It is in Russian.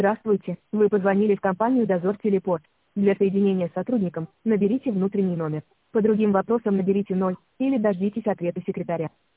Здравствуйте, вы позвонили в компанию «Дозор Телепорт». Для соединения с сотрудником, наберите внутренний номер. По другим вопросам наберите 0, или дождитесь ответа секретаря.